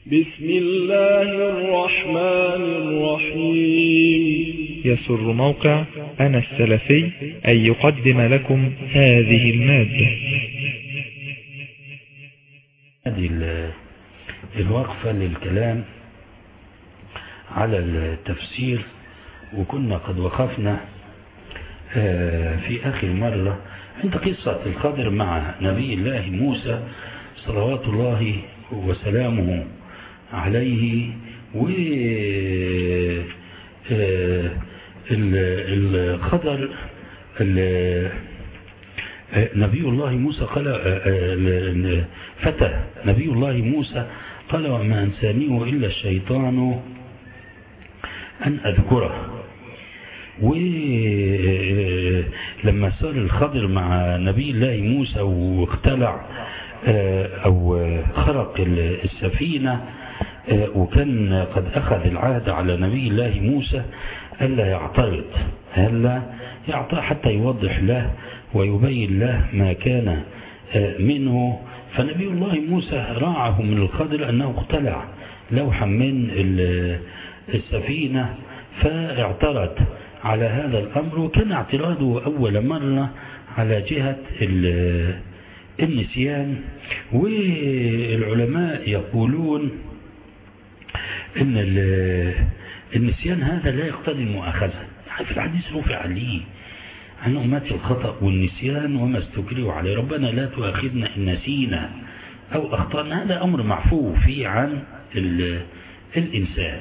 بسم الله الرحمن الرحيم. يسر موقع أنا السلفي أن يقدم لكم هذه المادة. هذه الوقفة للكلام على التفسير، وكنا قد وقفنا في آخر مرة عند قصة الخضر مع نبي الله موسى صلوات الله وسلامه عليه. والخضر نبي الله موسى قال فتى نبي الله موسى قال وما أنسانيه إلا الشيطان أن أذكره. ولما صار الخضر مع نبي الله موسى واختلع أو خرق السفينة، وكان قد أخذ العهد على نبي الله موسى ألا يعترض حتى يوضح له ويبين له ما كان منه. فنبي الله موسى راعه من الخضر أنه اختلع لوحا من السفينة، فاعترض على هذا الأمر، وكان اعتراضه أول مرة على جهة النسيان. والعلماء يقولون إن النسيان هذا لا يقتضي المؤاخذة. في الحديث رفع عليه عن أمتي الخطأ والنسيان وما استكرهوا عليه، ربنا لا تؤاخذنا إن نسينا أو أخطأنا، هذا أمر معفو فيه عن الإنسان.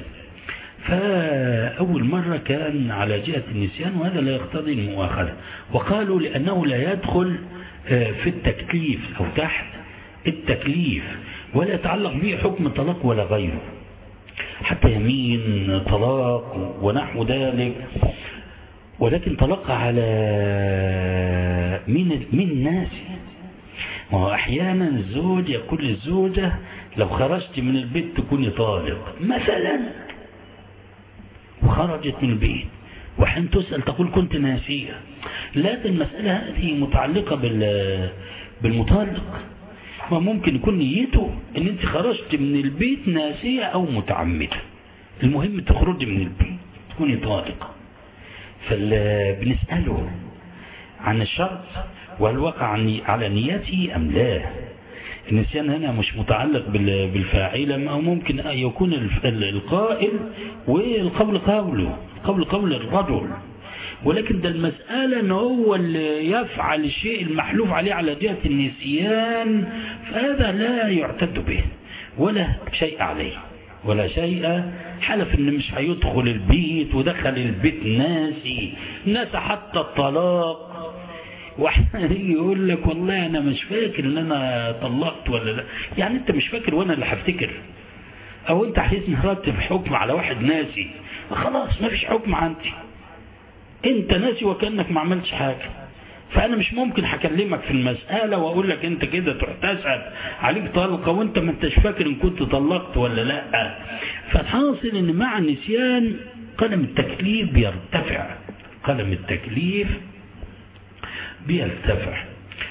فأول مرة كان على جهة النسيان، وهذا لا يقتضي المؤاخذة. وقالوا لأنه لا يدخل في التكليف أو تحت التكليف، ولا يتعلق به حكم طلاق ولا غيره، حتى يمين طلاق ونحو ذلك. ولكن طلاق على من ناس، وأحيانا الزوج يقول للزوجة لو خرجت من البيت تكوني طالق مثلا، وخرجت من البيت، وحين تسأل تقول كنت ناسية. لا، المسألة هذه متعلقة بالمطلق، وممكن يكون نيته ان انت خرجت من البيت ناسية او متعمدة، المهم تخرج من البيت تكوني طالقة. فبنسأله عن الشرط وهل وقع على نيته ام لا. النسيان هنا مش متعلق بالفاعل، ما ممكن يكون القائل والقول قول الرجل، ولكن ده المسألة ان هو اللي يفعل الشيء المحلوف عليه على جهة النسيان، فهذا لا يعتد به ولا شيء عليه ولا شيء. حلف ان مش هيدخل البيت ودخل البيت ناسي حتى الطلاق، واحد يقول لك والله انا مش فاكر ان انا طلقت ولا لا. يعني انت مش فاكر وانا اللي هفتكر؟ او انت عايز نرتب حكم على واحد ناسي؟ خلاص ما فيش حكم عندي، انت ناسي وكأنك ما عملتش حاجة. فانا مش ممكن هكلمك في المسألة واقول لك انت كده تروح تسأل عليك طلقة وانت ما انتش فاكر ان كنت طلقت ولا لا. فالحاصل ان مع النسيان قلم التكليف بيرتفع.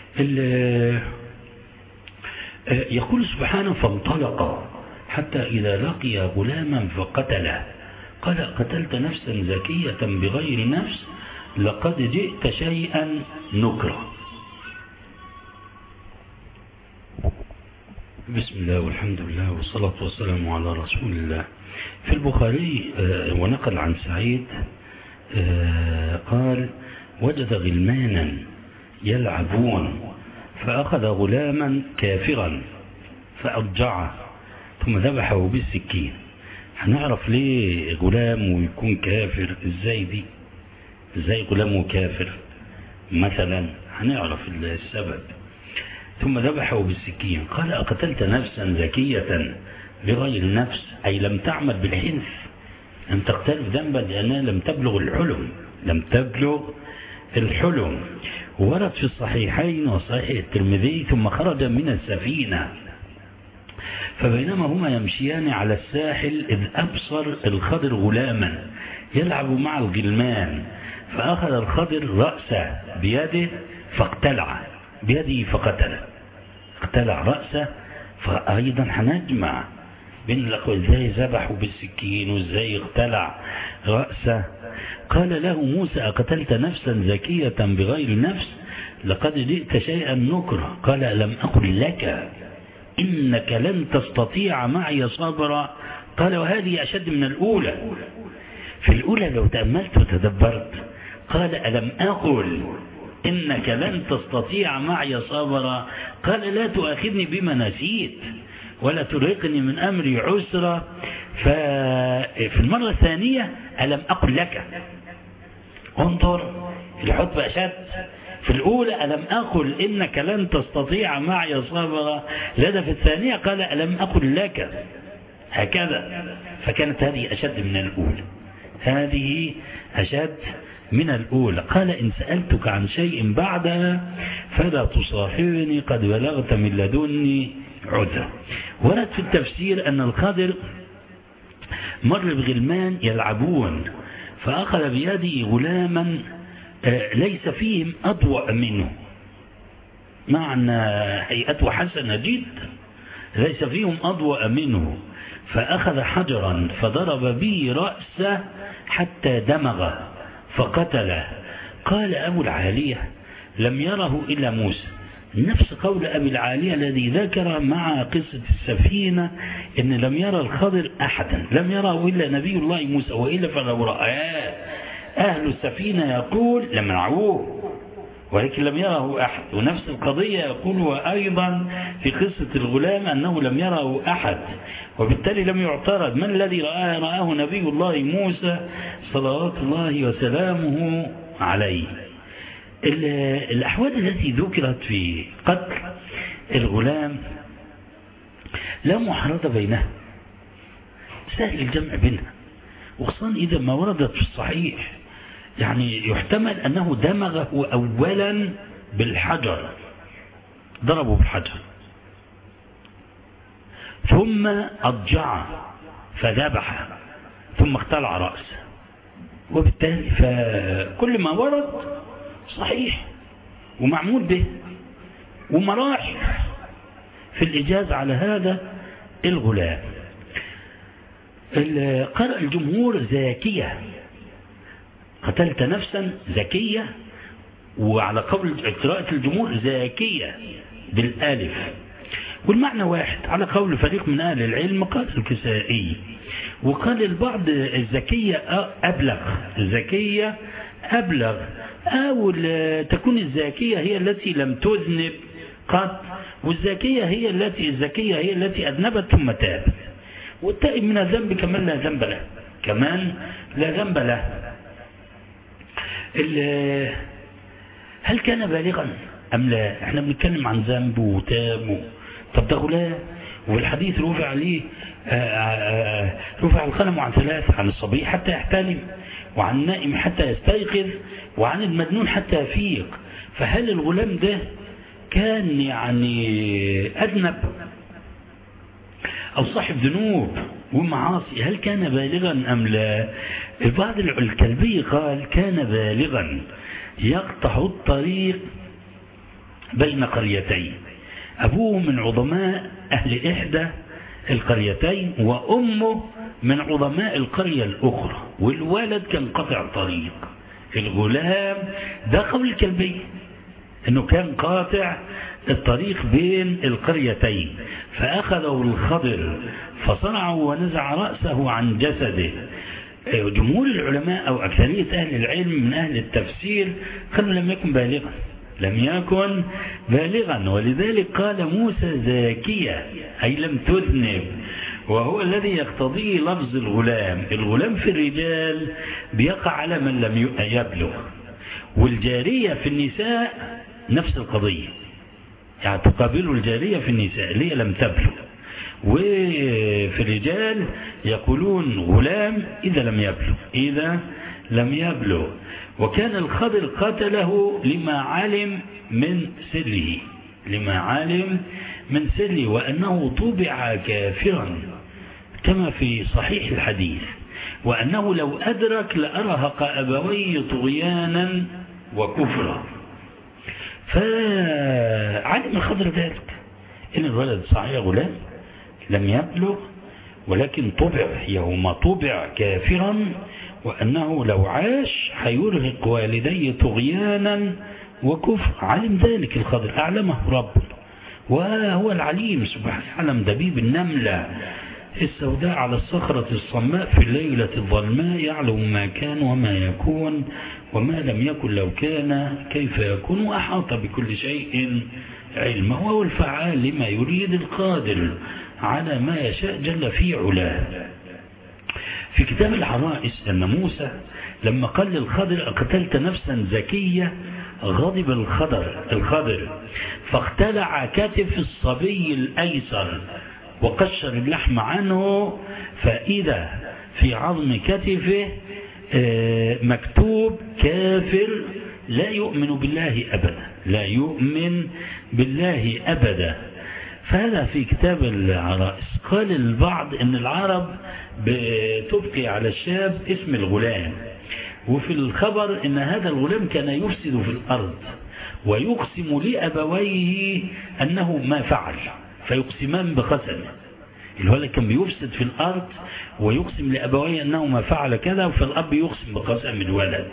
يقول سبحانه فانطلق حتى إذا لقي غلاما فقتله قال قتلت نفسا زكية بغير نفس لقد جئت شيئا نكرا. بسم الله والحمد لله والصلاة والسلام على رسول الله. في البخاري ونقل عن سعيد قال وجد غلمانا يلعبون فأخذ غلاما كافرا فأرجعه ثم ذبحه بالسكين. هنعرف ليه غلام ويكون كافر؟ ازاي غلامه كافر مثلا؟ هنعرف السبب. ثم ذبحه بالسكين قال أقتلت نفسا زكية بغير نفس، أي لم تعمل بالحنث، لم تقترف ذنبا لأنها لم تبلغ الحلم. ورد في الصحيحين وصحيح الترمذي ثم خرج من السفينة فبينما هما يمشيان على الساحل إذ أبصر الخضر غلاما يلعب مع الغلمان، فأخذ الخضر رأسه بيده فاقتلع بيده فقتله، اقتلع رأسه. فأيضا هنجمع بين الأخوة إزاي ذبحوا بالسكين وإزاي اقتلع رأسه. قال له موسى أقتلت نفسا زكية بغير نفس لقد جئت شيئا نكرا. قال ألم أقل لك إنك لن تستطيع معي صبرا. قال وهذه أشد من الأولى. في الأولى لو تأملت وتدبرت قال ألم أقل إنك لن تستطيع معي صبرا. قال لا تؤاخذني بما نسيت ولا ترهقني من أمري عسرا. ففي المرة الثانية ألم أقل لك. انظر الحب أشد. في الأولى ألم أقل إنك لن تستطيع معي صبرا. لذا في الثانية قال ألم أقل لك. هكذا. فكانت هذه أشد من الأولى. هذه أشد من الأولى. قال إن سألتك عن شيء بعدها فلا تصاحبني قد بلغت من لدني عذرا. ورد في التفسير أن الخضر مر بغلمان يلعبون فأخذ بيده غلاما ليس فيهم أضوأ منه، معنى هيئته حسنة جدا ليس فيهم أضوأ منه، فأخذ حجرا فضرب به رأسه حتى دمغه فقتله. قال أبو العالية لم يره إلا موسى، نفس قول أبي العالية الذي ذكر مع قصة السفينة إن لم يرى الخضر أحدا، لم يره إلا نبي الله موسى، وإلا فلو رآه أهل السفينة يقول لمنعوه، ولكن لم يره أحد. ونفس القضية يقول وأيضا في قصة الغلام أنه لم يره أحد، وبالتالي لم يعترض. من الذي رآه نبي الله موسى صلوات الله وسلامه عليه. الأحوال التي ذكرت في قتل الغلام لا معارضة بينها، سهل الجمع بينها، وخصوصا إذا ما وردت في الصحيح. يعني يحتمل أنه دمغه أولا بالحجر، ضربه بالحجر، ثم أضجعه فذبحه، ثم اختلع رأسه، وبالتالي فكل ما ورد صحيح ومعمول به، ومراحل في الإجازة على هذا الغلام. قرأ الجمهور زاكية، قتلت نفسا زكية، وعلى قول قراءة الجمهور زاكية بالالف، والمعنى واحد على قول فريق من أهل العلم. قال الكسائي وقال البعض الزكية أبلغ، الزكية أبلغ، أو تكون الزاكية هي التي لم تذنب قط، والزكية هي التي أذنبت ثم تابت، والتائب من الذنب كمان لا ذنب له، كمان لا ذنب له. هل كان بالغا أم لا؟ احنا بنتكلم عن ذنب وتاب. طب ده غلام، والحديث رفع عليه رفع القلم عن ثلاث، عن الصبي حتى يحتلم، وعن النائم حتى يستيقظ، وعن المجنون حتى يفيق. فهل الغلام ده كان يعني أذنب أو صاحب ذنوب ومعاصي؟ هل كان بالغا أم لا؟ البعض الكلبي قال كان بالغا يقطع الطريق بين قريتين، أبوه من عظماء أهل إحدى القريتين وأمه من عظماء القرية الأخرى، والولد كان قطع طريق. الغلام ده قول الكلبي أنه كان قاطع الطريق بين القريتين، فأخذه الخضر فصنعه ونزع رأسه عن جسده. جمهور العلماء أو أكثرية أهل العلم من أهل التفسير قالوا لم يكن بالغا، لم يكن بالغا، ولذلك قال موسى زاكية أي لم تذنب، وهو الذي يقتضيه لفظ الغلام. الغلام في الرجال بيقع على من لم يبلغ، والجارية في النساء نفس القضية، يعني تقابل الجارية في النساء اللي هي لم تبلغ. وفي الرجال يقولون غلام إذا لم يبلغ. وكان الخضر قتله لما علم من سره وأنه طبع كافرا كما في صحيح الحديث، وأنه لو أدرك لأرهق أبويه طغيانا وكفرا. فعلم الخضر ذلك إن الولد صحيح غلام لم يبلغ، ولكن طبع يوم طبع كافرا، وأنه لو عاش هيرهق والديه طغيانا وكفر. علم ذلك الخضر، أعلمه ربنا، وهو العليم سبحانه. علم دبيب النملة السوداء على الصخرة الصماء في الليلة الظلماء، يعلم ما كان وما يكون وما لم يكن لو كان كيف يكون، وأحاط بكل شيء علمه، وهو الفعال لما يريد القادر على ما يشاء جل في علاه. في كتاب العرائس أن موسى لما قال للخضر أقتلت نفسا زكية، غضب الخضر فاختلع كتف الصبي الأيسر وقشر اللحم عنه، فإذا في عظم كتفه مكتوب كافر لا يؤمن بالله أبدا، لا يؤمن بالله أبدا. فهذا في كتاب العرائس. قال البعض أن العرب بتبقي على الشاب اسم الغلام، وفي الخبر أن هذا الغلام كان يفسد في الأرض ويقسم لأبويه أنه ما فعل، فيقسمان بقسمه. الولد كان بيفسد في الأرض ويقسم لأبويه أنه ما فعل كذا، فالأب يقسم بقسم الولد،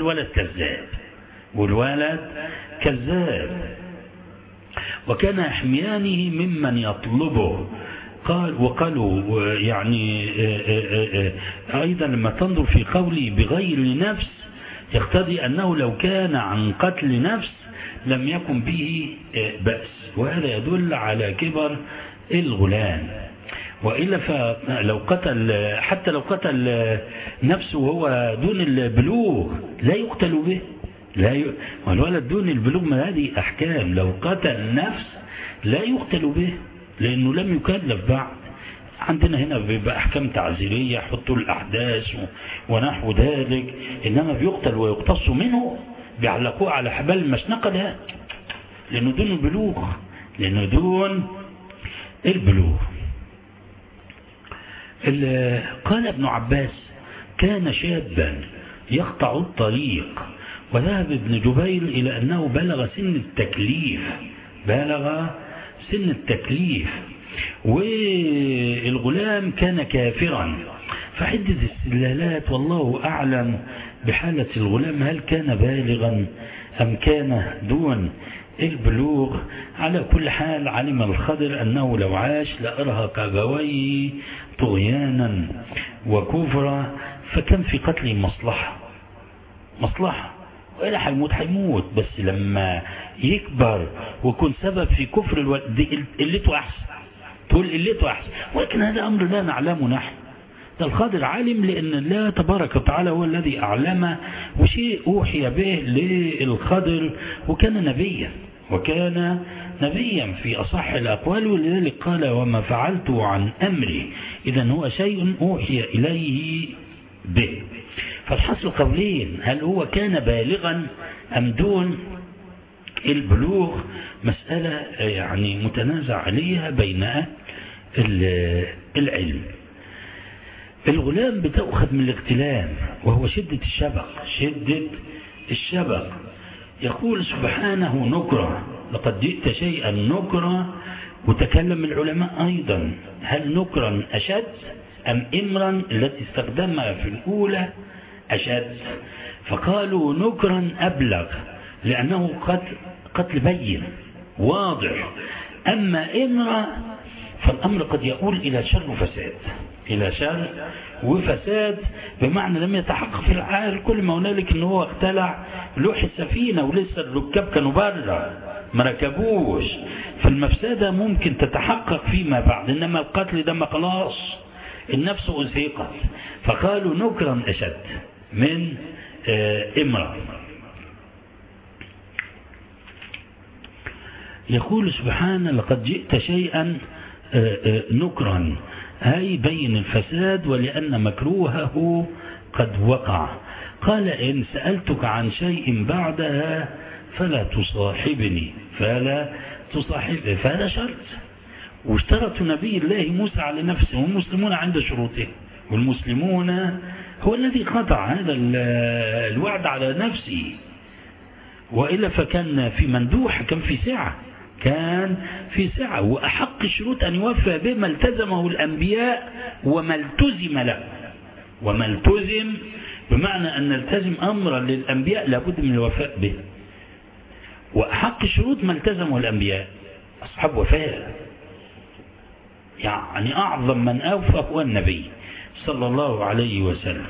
والولد كذاب. وكان يحميانه ممن يطلبه. وقالوا يعني أيضا لما تنظر في قولي بغير نفس يقتضي أنه لو كان عن قتل نفس لم يكن به بأس، وهذا يدل على كبر الغلام. وإلا فلو قتل، حتى لو قتل نفسه وهو دون البلوغ لا يقتل به، والولد دون البلوغ ما هذه أحكام. لو قتل نفس لا يقتل به لأنه لم يكلف بعد. عندنا هنا بيبقى أحكام تعزيرية، يحطوا الأحداث ونحو ذلك، إنما بيقتل ويقتص منه، بيعلقوه على حبال المشنقة ده لأنه دون البلوغ. قال ابن عباس كان شابا يقطع الطريق، وذهب ابن جبير إلى أنه بلغ سن التكليف، والغلام كان كافرا. فعدة استدلالات والله أعلم بحالة الغلام، هل كان بالغا أم كان دون البلوغ. على كل حال علم الخضر أنه لو عاش لأرهق أبويه طغيانا وكفرا، فكان في قتله مصلحة، وإلا حيموت، بس لما يكبر ويكون سبب في كفر الوالد قلته أحسن، تقول قلته أحسن. ولكن هذا أمر لا نعلمه نحن، ده الخضر عالم لأن الله تبارك وتعالى هو الذي أعلمه، وشيء أوحي به للخضر، وكان نبيا في أصح الأقوال، ولذلك قال وما فعلته عن أمري، إذن هو شيء أوحي إليه به. فالحصل قولين، هل هو كان بالغا أم دون البلوغ؟ مسألة يعني متنازع عليها بين العلم. الغلام بتأخذ من الاغتلام، وهو شدة الشبق. يقول سبحانه نكرة، لقد جئت شيئا نكرة. وتكلم العلماء أيضا، هل نكرا أشد أم إمرا التي استخدمها في الأولى أشد؟ فقالوا نكرا أبلغ لأنه قتل بين واضح. أما إمرا فالأمر قد يقول إلى شر وفساد، بمعنى لم يتحقق في الحال كل ما هنالك أنه هو اختلع لوح السفينة ولسه الركاب كانوا برا ما ركبوش، فالمفسدة ممكن تتحقق فيما بعد، إنما القتل ده ما خلاص النفس أزهقت. فقالوا نكرا أشد من إمرا. يقول سبحانه لقد جئت شيئا نكرا، أي بين الفساد ولأن مكروهه قد وقع. قال إن سألتك عن شيء بعدها فلا تصاحبني. فهذا شرط، واشترط نبي الله موسى على نفسه، والمسلمون عند شروطه، والمسلمون هو الذي قطع هذا الوعد على نفسه. وإلا فكان في مندوح، كان في سعة، وأحق أحق الشروط أن يوفى به ما التزمه الأنبياء وما التزم له. وما التزم بمعنى أن نلتزم أمرا للأنبياء لابد من الوفاء به، وأحق الشروط ما التزمه الأنبياء أصحاب وفاء. يعني أعظم من أوفى هو النبي صلى الله عليه وسلم.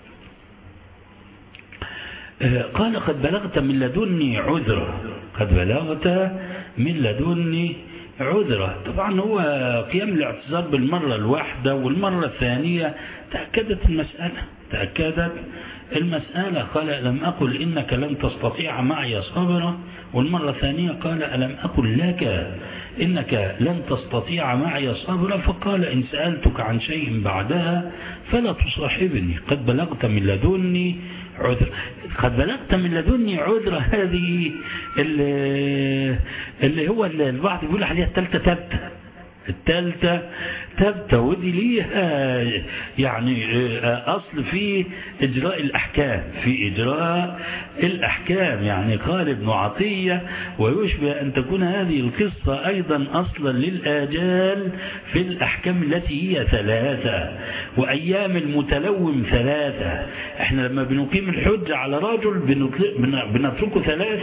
قال قد بلغت من لدني عذرا، قد بلغت من لدني عذرا. طبعا هو قيام الاعتذار بالمرة الواحدة والمرة الثانية تأكدت المسألة. قال ألم أقل إنك لن تستطيع معي صبرا، والمرة الثانية قال ألم أقل لك إنك لن تستطيع معي صبرا، فقال إن سألتك عن شيء بعدها فلا تصاحبني، قد بلغت من لدني عذر. قد بلغت من لدني عذر هذه اللي هو البعض يقول عليها الثالثة تبتة، ودي ليها يعني أصل في إجراء الأحكام. يعني قال ابن عطية ويشبه أن تكون هذه القصة أيضا أصلا للآجال في الأحكام التي هي 3 وأيام المتلوم 3. احنا لما بنقيم الحج على رجل بنتركه 3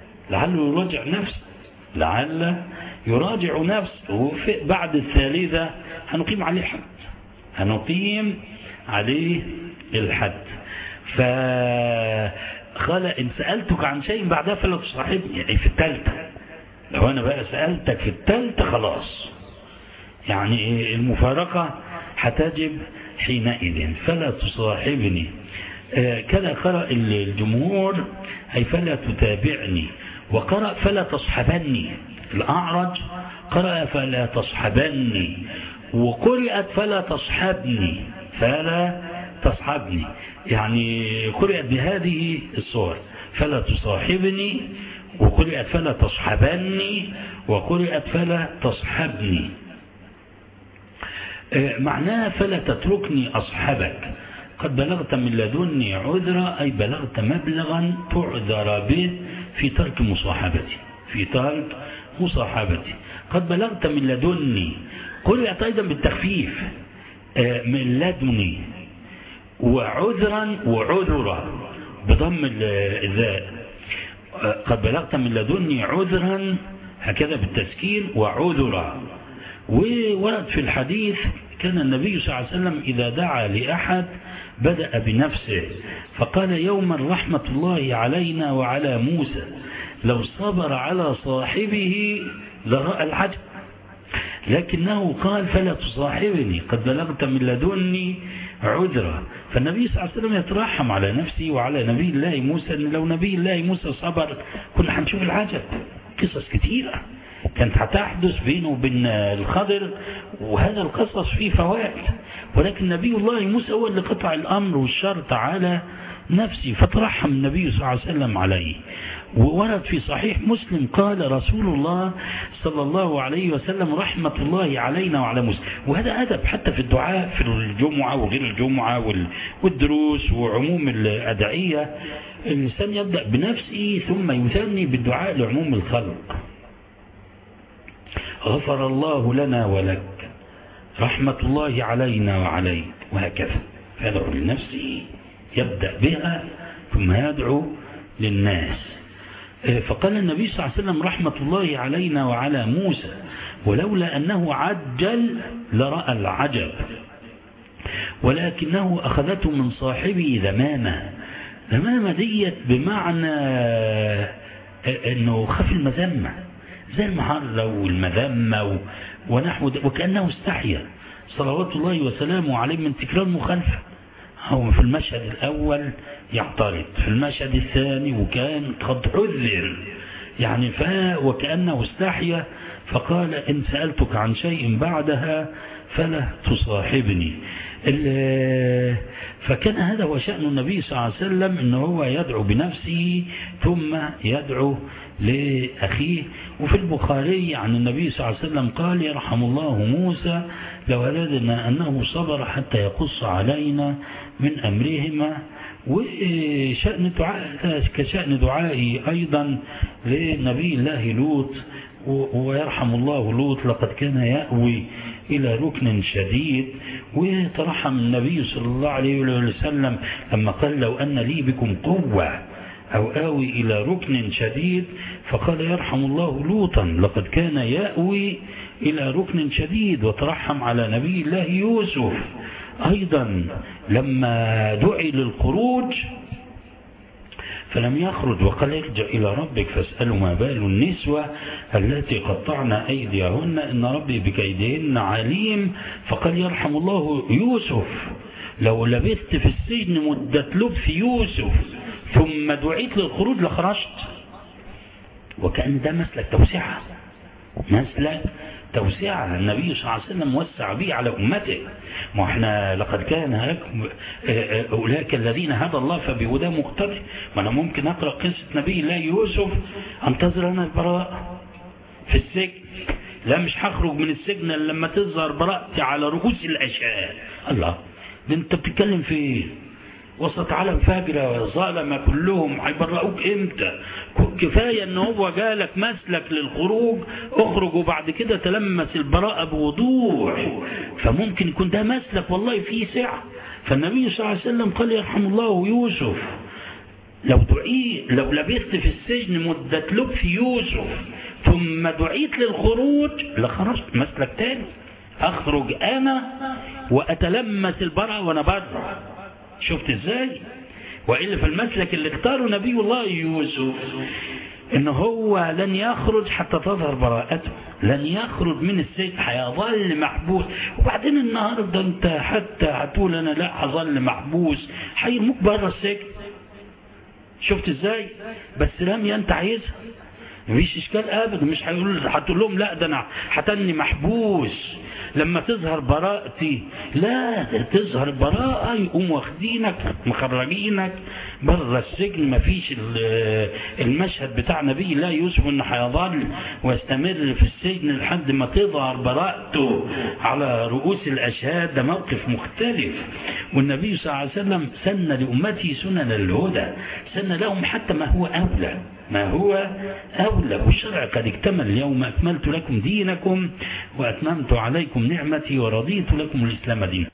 لعل يراجع نفسه، وفي بعد الثالثة هنقيم عليه الحد. فقال إن سألتك عن شيء بعدها فلا تصاحبني، يعني في الثالثة. لو أنا بقى سألتك في الثالثة خلاص، يعني المفارقة هتجب حينئذ، فلا تصاحبني. كذا قرأ الجمهور أي فلا تتابعني، وقرأ فلا تصحبني. الأعرج قرأ فلا تصحبني، وقرأت فلا تصحبني، يعني قرأت بهذه الصور، فلا تصاحبني، وقرأت فلا تصحبني، وقرأت فلا تصحبني. معناها فلا تتركني أصحبك. قد بلغت من لدني عذرا أي بلغت مبلغا تعذر به في ترك مصاحبتي. قد بلغت من لدني، قرأت أيضا بالتخفيف من لدني، وعذرا بضم الذاء. قد بلغت من لدني عذرا هكذا بالتسكين وعذرا. وورد في الحديث كان النبي صلى الله عليه وسلم إذا دعا لأحد بدأ بنفسه، فقال يوما رحمة الله علينا وعلى موسى لو صبر على صاحبه لرأى العجب، لكنه قال فلا تصاحبني قد بلغت من لدني عذرا. فالنبي صلى الله عليه وسلم يترحم على نفسه وعلى نبي الله موسى، أن لو نبي الله موسى صبر كنا هنشوف العجب. قصص كثيرة كانت هتحدث بينه وبين الخضر، وهذا القصص فيه فوائد، ولكن نبي الله موسى هو اللي قطع الأمر والشرط على نفسه، فترحم النبي صلى الله عليه وسلم عليه. وورد في صحيح مسلم قال رسول الله صلى الله عليه وسلم رحمة الله علينا وعلى موسى. وهذا أدب حتى في الدعاء في الجمعة وغير الجمعة والدروس وعموم الأدعية، الإنسان يبدأ بنفسه ثم يثني بالدعاء لعموم الخلق. غفر الله لنا ولك، رحمة الله علينا وعليك، وهكذا. فيدعو لنفسه يبدأ بها ثم يدعو للناس. فقال النبي صلى الله عليه وسلم رحمة الله علينا وعلى موسى ولولا أنه عجل لرأى العجب، ولكنه أخذته من صاحبه ذمامة ديت بمعنى أنه خاف المذمة زي المحرة والمذمة ونحو، وكأنه استحيا صلوات الله وسلامه عليه من تكرار مخالفة. هو في المشهد الأول يعترض، في المشهد الثاني وكان قد عذر يعني وكأنه استحيا، فقال إن سألتك عن شيء بعدها فلا تصاحبني. فكان هذا هو شأن النبي صلى الله عليه وسلم، إنه هو يدعو بنفسه ثم يدعو لأخيه. وفي البخاري عن النبي صلى الله عليه وسلم قال يرحم الله موسى لو أرادنا أنه صبر حتى يقص علينا من أمرهما. وشأن دعاء كشأن دعائي أيضا لنبي الله لوط ويرحم الله لوط لقد كان يأوي إلى ركن شديد. وترحم النبي صلى الله عليه وسلم لما قال لو أن لي بكم قوة أو آوي إلى ركن شديد، فقال يرحم الله لوطا لقد كان يأوي إلى ركن شديد. وترحم على نبي الله يوسف أيضا لما دعي للخروج فلم يخرج، وقال ارجع إلى ربك فاسأله ما بال النسوة التي قطعن أيديهن إن ربي بكيدهن عليم. فقال يرحم الله يوسف لو لبثت في السجن مدة لبث يوسف ثم دعيت للخروج لخرجت. وكأن ده مسلك توسعة، مسلك توسعة النبي صلى الله عليه وسلم وسع به على أمته. ما احنا لقد كان أولئك الذين هدى الله فبهداه مقتدي. ما أنا ممكن أقرأ قصة نبي الله يوسف أنتظر أنا البراءة في السجن، لا مش هخرج من السجن لما تظهر براءتي على رؤوس الأشهاد. الله، ده أنت بتتكلم في إيه؟ وسط عالم فاجرة ظالمة كلهم، هيبرئوك امتى؟ كفاية ان هو جالك مسلك للخروج، اخرج وبعد كده تلمس البراءة بوضوح. فممكن يكون ده مسلك والله فيه سعة. فالنبي صلى الله عليه وسلم قال يرحم الله يوسف لو لبثت في السجن مدة لبث يوسف ثم دعيت للخروج لخرجت. مسلك تاني، اخرج انا واتلمس البراءة وانا بره. شفت ازاي؟ وإلا في المسلك اللي اختاره نبي الله يوسف ان هو لن يخرج حتى تظهر براءته، لن يخرج من السجن، هيظل محبوس. وبعدين النهارده انت حتى هتقول انا لا هظل محبوس، هيرموك بره السجن. شفت ازاي؟ بس لم انت عايزها، مفيش اشكال ابدا. مش هتقول لهم لا ده انا هتني محبوس لما تظهر براءتي، لا تظهر براءة يقوم واخدينك مخرجينك بره السجن. مفيش المشهد بتاع نبي الله يوسف انه هيظل ويستمر في السجن لحد ما تظهر براءته على رؤوس الاشهاد. ده موقف مختلف. والنبي صلى الله عليه وسلم سن لأمته سنن الهدى، سن لهم حتى ما هو أولى، ما هو أولى. والشرع قد اكتمل اليوم أكملت لكم دينكم وأتممت عليكم نعمتي ورضيت لكم الإسلام دينا.